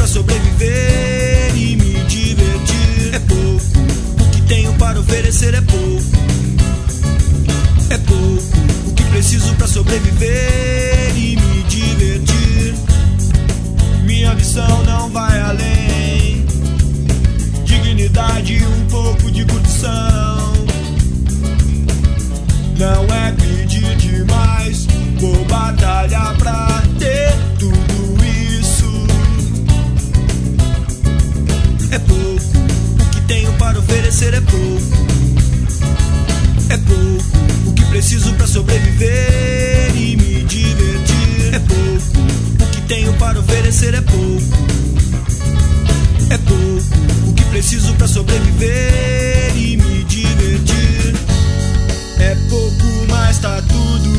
pra sobreviver e me divertir. É pouco, o que tenho para oferecer é pouco. É pouco, o que preciso pra sobreviver e me divertir. Minha missão não vai além. Dignidade e um pouco de curtição. Não é pedir demais, vou batalhar pra ter tudo isso. É pouco, o que tenho para oferecer é pouco. É pouco, o que preciso pra sobreviver e me divertir. É pouco, o que tenho para oferecer é pouco. É pouco, o que preciso pra sobreviver e me divertir. É pouco, mas tá tudo